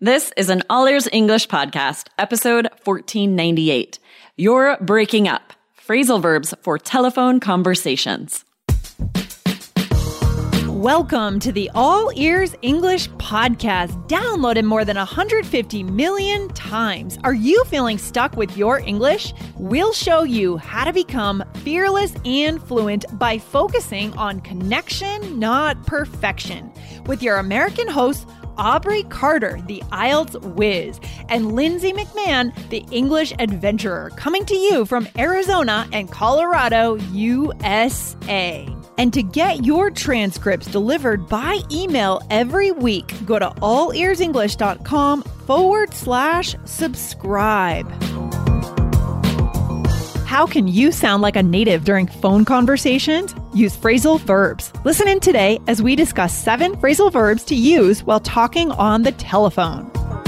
This is an All Ears English podcast, episode 1498. You're breaking up. Phrasal verbs for telephone conversations. Welcome to the All Ears English podcast, downloaded more than 150 million times. Are you feeling stuck with your English? We'll show you how to become fearless and fluent by focusing on connection, not perfection. With your American hosts, Aubrey Carter, the IELTS whiz, and Lindsay McMahon, the English adventurer, coming to you from Arizona and Colorado, USA. And to get your transcripts delivered by email every week, go to allearsenglish.com/subscribe. How can you sound like a native during phone conversations? Use phrasal verbs. Listen in today as we discuss 7 phrasal verbs to use while talking on the telephone.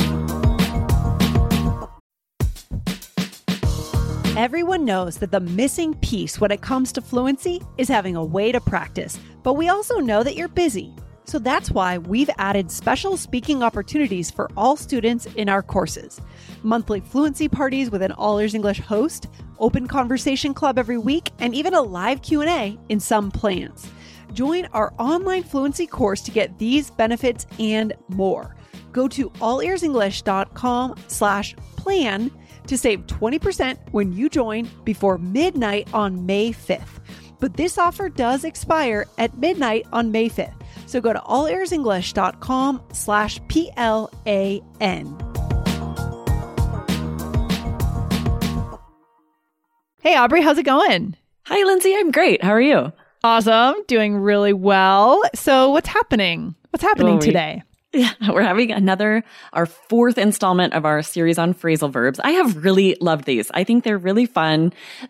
Everyone knows that the missing piece when it comes to fluency is having a way to practice, but we also know that you're busy. So that's why we've added special speaking opportunities for all students in our courses. Monthly fluency parties with an All Ears English host, open conversation club every week, and even a live Q&A in some plans. Join our online fluency course to get these benefits and more. Go to allearsenglish.com/plan to save 20% when you join before midnight on May 5th. But this offer does expire at midnight on May 5th. So go to allearsenglish.com/PLAN. Hey, Aubrey, how's it going? Hi, Lindsay. I'm great. How are you? Awesome. Doing really well. So what's happening? What's happening today? Yeah, we're having our 4th installment of our series on phrasal verbs. I have really loved these. I think they're really fun.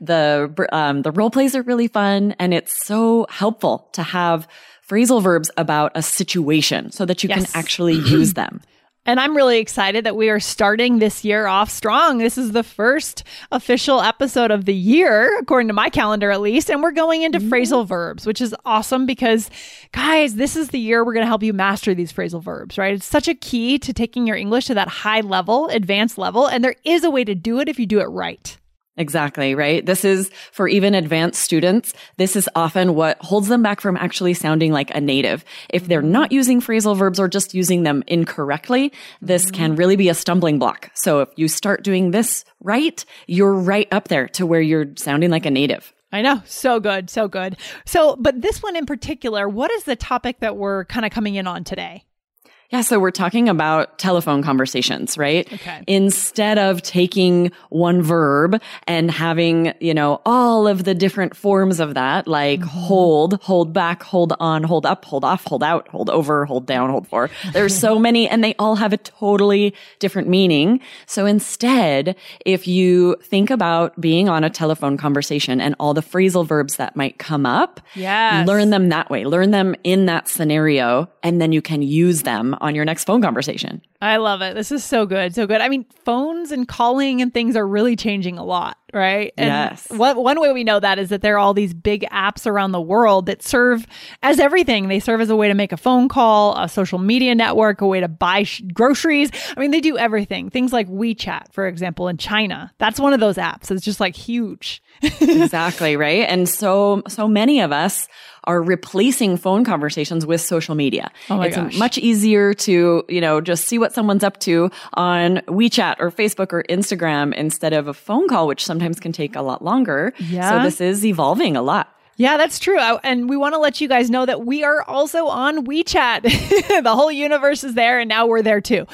The role plays are really fun, and it's so helpful to have phrasal verbs about a situation so that you can actually use them. And I'm really excited that we are starting this year off strong. This is the first official episode of the year, according to my calendar at least. And we're going into phrasal verbs, which is awesome because, guys, this is the year we're going to help you master these phrasal verbs, right? It's such a key to taking your English to that high level, advanced level. And there is a way to do it if you do it right. Exactly, right? This is for even advanced students. This is often what holds them back from actually sounding like a native. If they're not using phrasal verbs or just using them incorrectly, this can really be a stumbling block. So if you start doing this right, you're right up there to where you're sounding like a native. I know. So good. So good. So, but this one in particular, what is the topic that we're kind of coming in on today? Yeah, so we're talking about telephone conversations, right? Okay. Instead of taking one verb and having, all of the different forms of that, like hold back, hold on, hold up, hold off, hold out, hold over, hold down, hold for. There's so many, and they all have a totally different meaning. So instead, if you think about being on a telephone conversation and all the phrasal verbs that might come up, learn them that way. Learn them in that scenario, and then you can use them on your next phone conversation. I love it. This is so good. So good. I mean, phones and calling and things are really changing a lot, right? And yes. One way we know that is that there are all these big apps around the world that serve as everything. They serve as a way to make a phone call, a social media network, a way to buy groceries. I mean, they do everything. Things like WeChat, for example, in China. That's one of those apps. It's just like huge. Exactly, right? And so many of us are replacing phone conversations with social media. Oh my gosh. It's much easier to, just see what someone's up to on WeChat or Facebook or Instagram instead of a phone call, which sometimes can take a lot longer. Yeah. So this is evolving a lot. Yeah, that's true. And we want to let you guys know that we are also on WeChat. The whole universe is there, and now we're there too.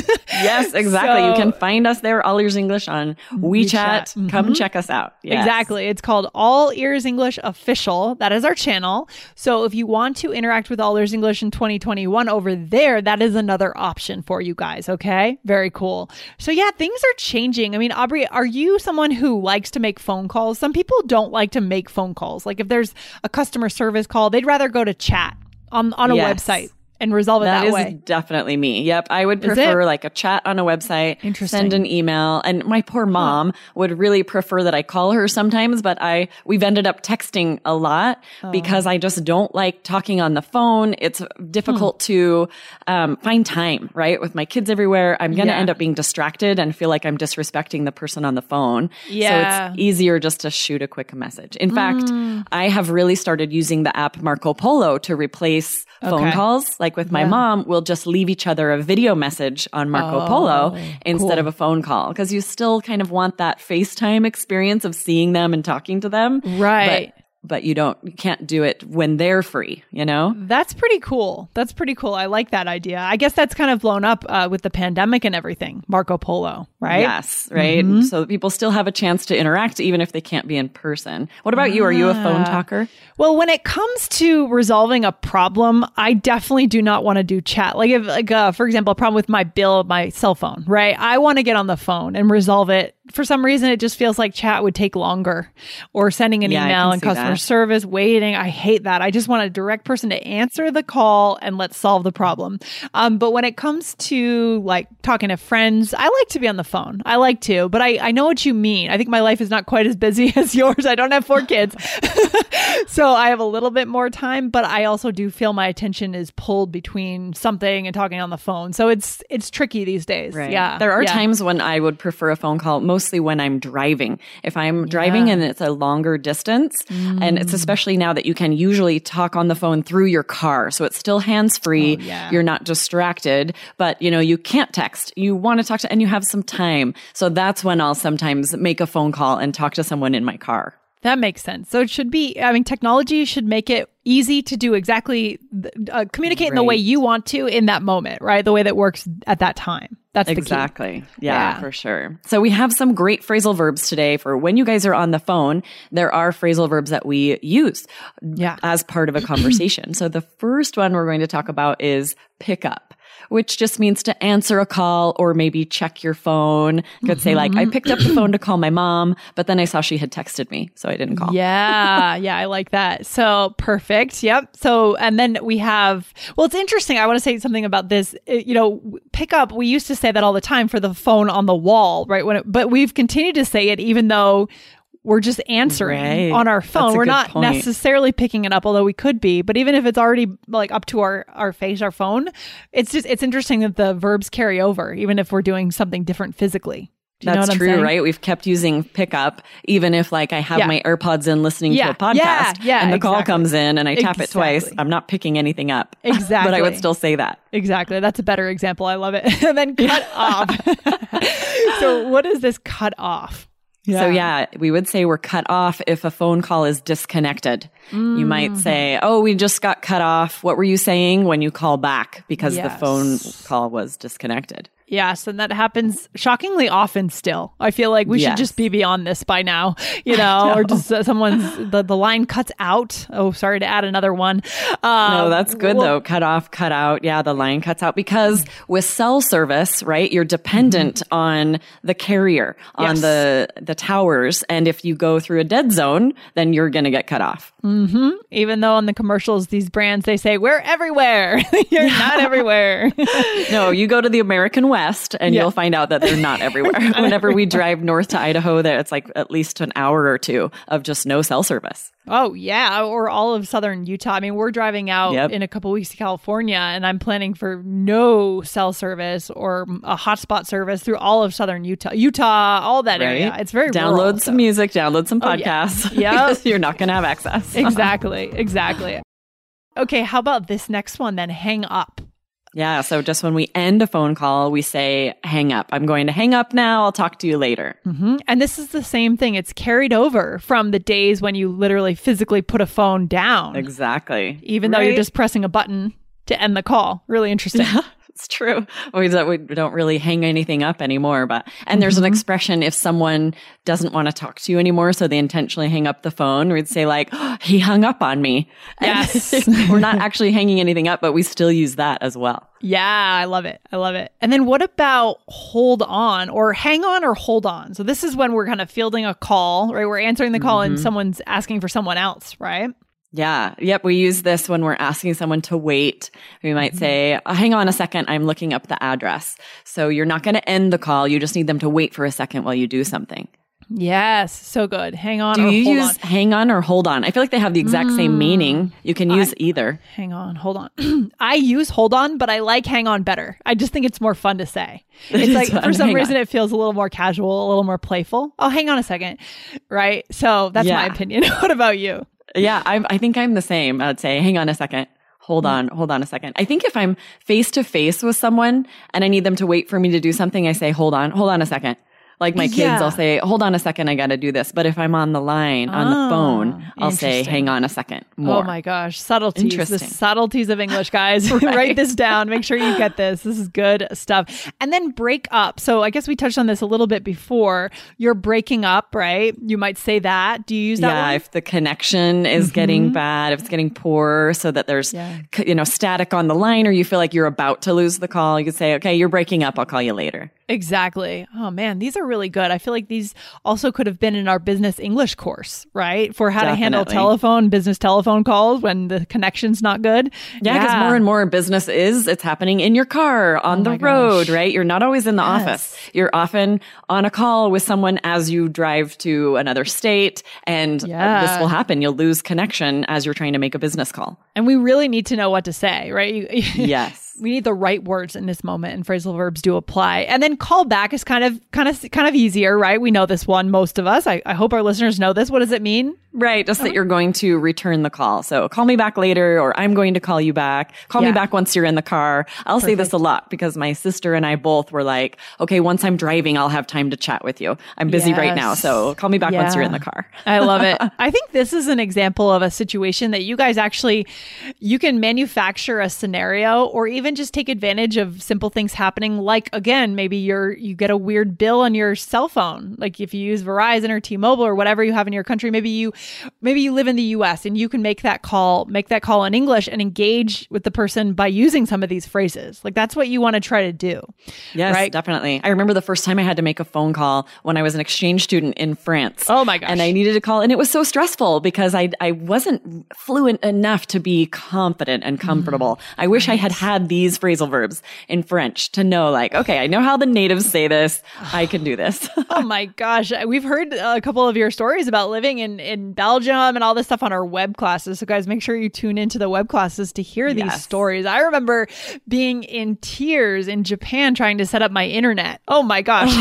Yes, exactly. You can find us there, All Ears English on WeChat. Come check us out. Yes. Exactly. It's called All Ears English Official. That is our channel. So if you want to interact with All Ears English in 2021 over there, that is another option for you guys. Okay? Very cool. So yeah, things are changing. I mean, Aubrey, are you someone who likes to make phone calls? Some people don't like to make phone calls. Like if there's a customer service call, they'd rather go to chat on a website. and resolve it that way. That is definitely me. Yep. I would prefer like a chat on a website, send an email. And my poor mom would really prefer that I call her sometimes, but we've ended up texting a lot because I just don't like talking on the phone. It's difficult to find time, right? With my kids everywhere, I'm going to end up being distracted and feel like I'm disrespecting the person on the phone. Yeah. So it's easier just to shoot a quick message. In fact, I have really started using the app Marco Polo to replace phone calls. Like with my mom, we'll just leave each other a video message on Marco Polo instead of a phone call, because you still kind of want that FaceTime experience of seeing them and talking to them. Right. But you can't do it when they're free, you know? That's pretty cool. That's pretty cool. I like that idea. I guess that's kind of blown up with the pandemic and everything. Marco Polo, right? Yes, right? So that people still have a chance to interact even if they can't be in person. What about you? Are you a phone talker? Well, when it comes to resolving a problem, I definitely do not want to do chat. Like if, for example, a problem with my bill, my cell phone, right? I want to get on the phone and resolve it. For some reason, it just feels like chat would take longer, or sending an email and customer service waiting. I hate that. I just want a direct person to answer the call and let's solve the problem. But when it comes to like talking to friends, I like to be on the phone. I like to, but I know what you mean. I think my life is not quite as busy as yours. I don't have 4 kids. So I have a little bit more time, but I also do feel my attention is pulled between something and talking on the phone. So it's tricky these days. Right. Yeah. There are times when I would prefer a phone call, mostly when I'm driving. If I'm driving and it's a longer distance, and it's especially now that you can usually talk on the phone through your car. So it's still hands-free. You're not distracted, but you can't text. You want to talk to, and you have some time. So that's when I'll sometimes make a phone call and talk to someone in my car. That makes sense. So it should be, technology should make it easy to do exactly, communicate in the way you want to in that moment, right? The way that works at that time. That's the key. Exactly. Yeah, for sure. So we have some great phrasal verbs today for when you guys are on the phone. There are phrasal verbs that we use as part of a conversation. So the first one we're going to talk about is pick up, which just means to answer a call or maybe check your phone. You could say like, I picked up the phone to call my mom, but then I saw she had texted me, so I didn't call. Yeah, I like that. So perfect. Yep. So, and then we have, well, it's interesting. I want to say something about this. Pick up, we used to say that all the time for the phone on the wall, right? But we've continued to say it even though we're just answering on our phone. We're not necessarily picking it up, although we could be. But even if it's already like up to our face, our phone, it's interesting that the verbs carry over, even if we're doing something different physically. Do you know what I'm saying? Right? We've kept using pickup, even if like I have my AirPods in listening to a podcast and the call comes in and I tap it twice. I'm not picking anything up. Exactly. But I would still say that. Exactly. That's a better example. I love it. And then cut off. So what is this cut off? So we would say we're cut off if a phone call is disconnected. You might say, we just got cut off. What were you saying when you call back? Because the phone call was disconnected. Yes, and that happens shockingly often still. I feel like we should just be beyond this by now, or just the line cuts out. Oh, sorry to add another one. No, that's good though. Cut off, cut out. Yeah, the line cuts out because with cell service, right, you're dependent on the carrier, on the towers. And if you go through a dead zone, then you're going to get cut off. Even though on the commercials, these brands, they say, we're everywhere. You're not everywhere. No, you go to the American West and you'll find out that they're not everywhere. Whenever we drive north to Idaho, there it's like at least an hour or two of just no cell service. Oh, yeah. Or all of southern Utah. I mean, we're driving out in a couple weeks to California, and I'm planning for no cell service or a hotspot service through all of southern Utah, all that area. It's very download rural, some music, download some podcasts. Because you're not going to have access. Exactly. Okay, how about this next one then? Hang up. Yeah, so just when we end a phone call, we say, hang up. I'm going to hang up now. I'll talk to you later. And this is the same thing. It's carried over from the days when you literally physically put a phone down. Exactly. Even though you're just pressing a button to end the call. Really interesting. Yeah, it's true. We don't really hang anything up anymore. And there's an expression if someone doesn't want to talk to you anymore, so they intentionally hang up the phone, we'd say like, he hung up on me. Yes. We're not actually hanging anything up, but we still use that as well. Yeah, I love it. And then what about hold on or hang on or hold on? So this is when we're kind of fielding a call, right? We're answering the call and someone's asking for someone else, right? Yeah. Yep. We use this when we're asking someone to wait. We might say, hang on a second. I'm looking up the address. So you're not going to end the call. You just need them to wait for a second while you do something. Yes. So good. Hang on. Do or you hold use on. hang on or hold on? I feel like they have the exact same meaning. You can use either. Hang on. Hold on. I use hold on, but I like hang on better. I just think it's more fun to say. It's like fun. for some Hang reason on. it feels a little more casual, a little more playful. Oh, hang on a second. Right. So that's my Yeah. opinion. What about you? Yeah, I think I'm the same. I'd say, hang on a second. Hold on a second. I think if I'm face to face with someone and I need them to wait for me to do something, I say, hold on a second. Like my kids, Yeah. I'll say, hold on a second, I got to do this. But if I'm on the line, on the phone, I'll say, interesting. hang on a second. More. Oh my gosh. Subtleties. The Interesting. subtleties of English, guys. Write this down. Make sure you get this. This is good stuff. And then break up. So I guess we touched on this a little bit before. You're breaking up, right? You might say that. Do you use that Yeah, one? if the connection is getting bad, if it's getting poor, so that there's static on the line, or you feel like you're about to lose the call, you could say, okay, you're breaking up. I'll call you later. Exactly. Oh man, these are really good. I feel like these also could have been in our business English course, right? For how to handle business telephone calls when the connection's not good. Yeah, because more and more business it's happening in your car, on the road, right? You're not always in the office. You're often on a call with someone as you drive to another state, and this will happen. You'll lose connection as you're trying to make a business call. And we really need to know what to say, right? Yes. We need the right words in this moment, and phrasal verbs do apply. And then call back is kind of easier, right? We know this one, most of us. I hope our listeners know this. What does it mean? Right. Just that you're going to return the call. So call me back later, or I'm going to call you back. Call me back once you're in the car. I'll say this a lot because my sister and I both were like, okay, once I'm driving, I'll have time to chat with you. I'm busy right now. So call me back once you're in the car. I love it. I think this is an example of a situation that you guys you can manufacture a scenario, or even just take advantage of simple things happening. Like, again, maybe you get a weird bill on your cell phone. Like if you use Verizon or T-Mobile or whatever you have in your country, maybe you live in the US and you can make that call in English and engage with the person by using some of these phrases. Like that's what you want to try to do. Yes, right? definitely. I remember the first time I had to make a phone call when I was an exchange student in France. Oh my gosh. And I needed to call, and it was so stressful because I wasn't fluent enough to be confident and comfortable. I wish I had these phrasal verbs in French to know, like, okay, I know how the natives say this. I can do this. Oh my gosh. We've heard a couple of your stories about living in Belgium and all this stuff on our web classes. So guys, make sure you tune into the web classes to hear these stories. I remember being in tears in Japan trying to set up my internet. Oh my gosh.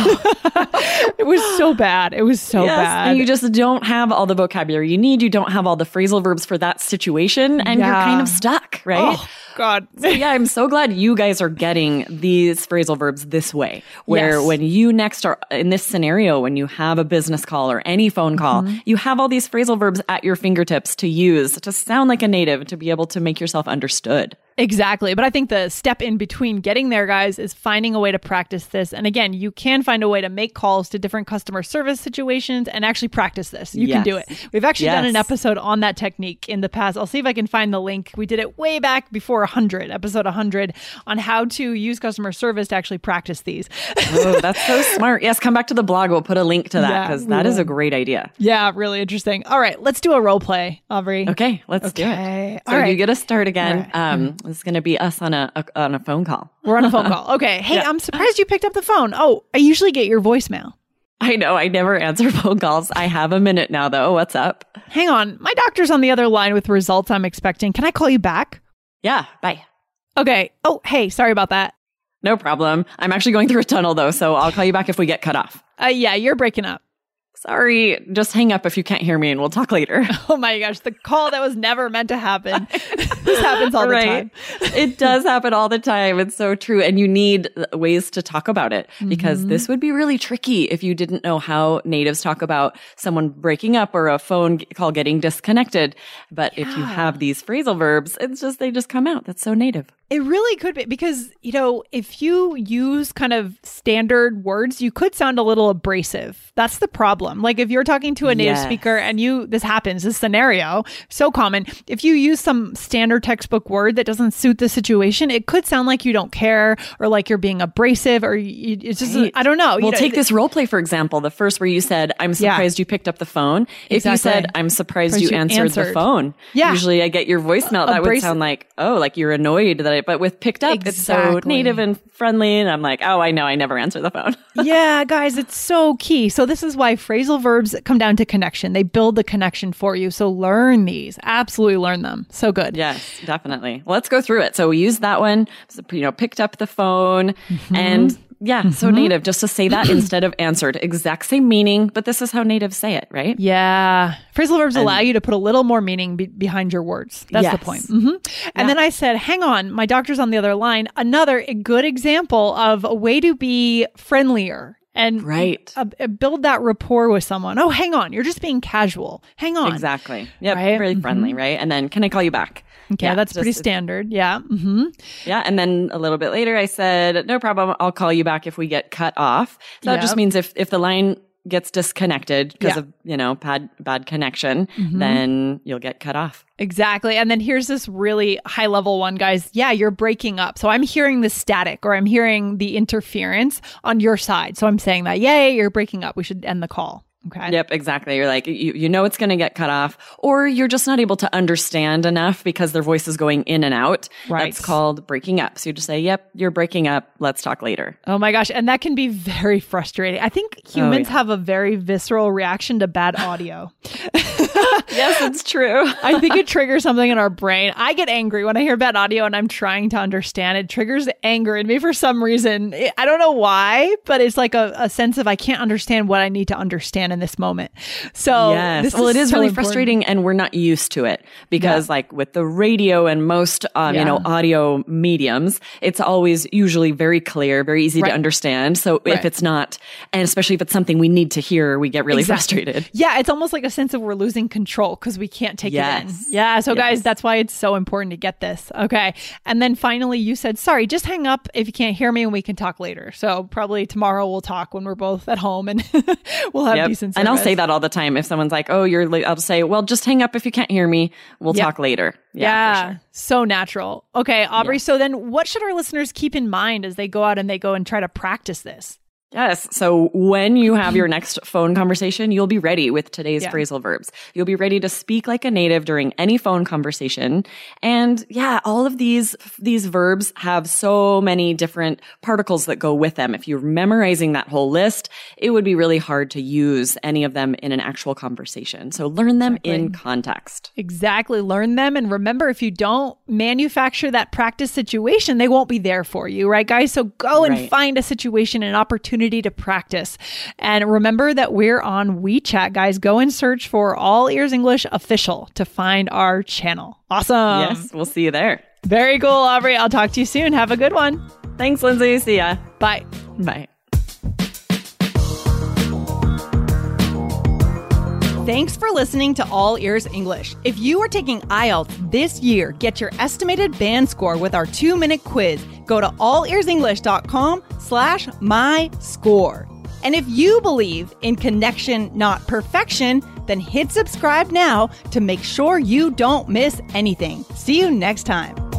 It was so bad. It was so bad. And you just don't have all the vocabulary you need. You don't have all the phrasal verbs for that situation, and you're kind of stuck, right? Oh God. So yeah, I'm so glad you guys are getting these phrasal verbs this way, where when you next are in this scenario, when you have a business call or any phone call, you have all these phrasal verbs at your fingertips to use to sound like a native, to be able to make yourself understood. Exactly. But I think the step in between getting there, guys, is finding a way to practice this. And again, you can find a way to make calls to different customer service situations and actually practice this. You can do it. We've actually done an episode on that technique in the past. I'll see if I can find the link. We did it way back before episode 100, on how to use customer service to actually practice these. Oh, that's so smart. Yes, come back to the blog. We'll put a link to that because that is a great idea. Yeah, really interesting. All right, let's do a role play, Aubrey. Okay, let's do it. So you get to start again. This is going to be us on a phone call. We're on a phone call. Okay. Hey, I'm surprised you picked up the phone. Oh, I usually get your voicemail. I know. I never answer phone calls. I have a minute now, though. What's up? Hang on. My doctor's on the other line with results I'm expecting. Can I call you back? Yeah. Bye. Okay. Oh, hey, sorry about that. No problem. I'm actually going through a tunnel, though, so I'll call you back if we get cut off. Yeah, you're breaking up. Sorry. Just hang up if you can't hear me, and we'll talk later. Oh my gosh. The call that was never meant to happen. This happens all the time. It does happen all the time. It's so true. And you need ways to talk about it, because this would be really tricky if you didn't know how natives talk about someone breaking up or a phone call getting disconnected. But if you have these phrasal verbs, they just come out. That's so native. It really could be because, if you use kind of standard words, you could sound a little abrasive. That's the problem. Like if you're talking to a native speaker and this happens, this scenario, so common. If you use some standard textbook word that doesn't suit the situation, it could sound like you don't care or like you're being abrasive or it's just, I don't know. Well, take this role play, for example, the first where you said, I'm surprised you picked up the phone. If you said, I'm surprised you answered the phone. Yeah. Usually I get your voicemail. That would sound like, like you're annoyed that but with picked up, it's so native and friendly. And I'm like, oh, I know. I never answer the phone. Yeah, guys, it's so key. So this is why phrasal verbs come down to connection. They build the connection for you. So learn these. Absolutely learn them. So good. Yes, definitely. Let's go through it. So we use that one, picked up the phone and so native, just to say that instead of answered. Exact same meaning, but this is how natives say it, right? Yeah. Phrasal verbs allow you to put a little more meaning behind your words. That's the point. And then I said, hang on, my doctor's on the other line. Another good example of a way to be friendlier and build that rapport with someone. Oh, hang on. You're just being casual. Hang on. Exactly. Yep. Right? Really friendly, right? And then, can I call you back? Okay, that's pretty standard. Yeah. Yeah. And then a little bit later, I said, no problem. I'll call you back if we get cut off. So that just means if the line gets disconnected because of, bad connection, then you'll get cut off. Exactly. And then here's this really high level one, guys. Yeah, you're breaking up. So I'm hearing the static or I'm hearing the interference on your side. So I'm saying that, yay, you're breaking up. We should end the call. Okay. Yep, exactly. You're like, you know it's going to get cut off, or you're just not able to understand enough because their voice is going in and out. Right. That's called breaking up. So you just say, yep, you're breaking up. Let's talk later. Oh my gosh. And that can be very frustrating. I think humans have a very visceral reaction to bad audio. Yes, it's true. I think it triggers something in our brain. I get angry when I hear bad audio and I'm trying to understand. It triggers anger in me for some reason. I don't know why, but it's like a sense of I can't understand what I need to understand in this moment. So yes. Well, it is really frustrating and we're not used to it because like with the radio and most, audio mediums, it's always usually very clear, very easy to understand. So if it's not, and especially if it's something we need to hear, we get really frustrated. Yeah. It's almost like a sense of we're losing control because we can't take it in. Yeah. So guys, that's why it's so important to get this. Okay. And then finally you said, sorry, just hang up if you can't hear me and we can talk later. So probably tomorrow we'll talk when we're both at home and we'll have decent service. And I'll say that all the time. If someone's like, oh, you're late, I'll say, well, just hang up if you can't hear me. We'll talk later. Yeah, for sure. So natural. Okay, Aubrey. So then what should our listeners keep in mind as they go out and try to practice this? Yes. So when you have your next phone conversation, you'll be ready with today's phrasal verbs. You'll be ready to speak like a native during any phone conversation. And all of these verbs have so many different particles that go with them. If you're memorizing that whole list, it would be really hard to use any of them in an actual conversation. So learn them in context. Exactly. Learn them. And remember, if you don't manufacture that practice situation, they won't be there for you. Right, guys? So go and find a situation, an opportunity to practice. And remember that we're on WeChat, guys. Go and search for All Ears English Official to find our channel. Awesome. Yes, we'll see you there. Very cool, Aubrey. I'll talk to you soon. Have a good one. Thanks, Lindsay. See ya. Bye. Bye. Thanks for listening to All Ears English. If you are taking IELTS this year, get your estimated band score with our 2-minute quiz. Go to allearsenglish.com/myscore. And if you believe in connection, not perfection, then hit subscribe now to make sure you don't miss anything. See you next time.